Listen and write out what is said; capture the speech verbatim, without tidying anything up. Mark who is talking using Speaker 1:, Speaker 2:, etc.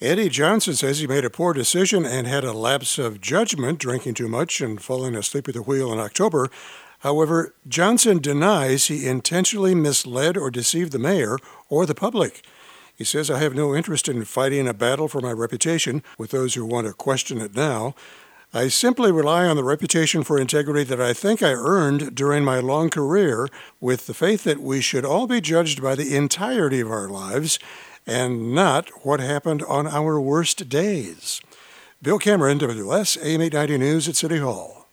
Speaker 1: Eddie Johnson says he made a poor decision and had a lapse of judgment, drinking too much and falling asleep at the wheel in October. However, Johnson denies he intentionally misled or deceived the mayor or the public. He says, "I have no interest in fighting a battle for my reputation with those who want to question it now. I simply rely on the reputation for integrity that I think I earned during my long career, with the faith that we should all be judged by the entirety of our lives and not what happened on our worst days." Bill Cameron, W S A M eight ninety News at City Hall.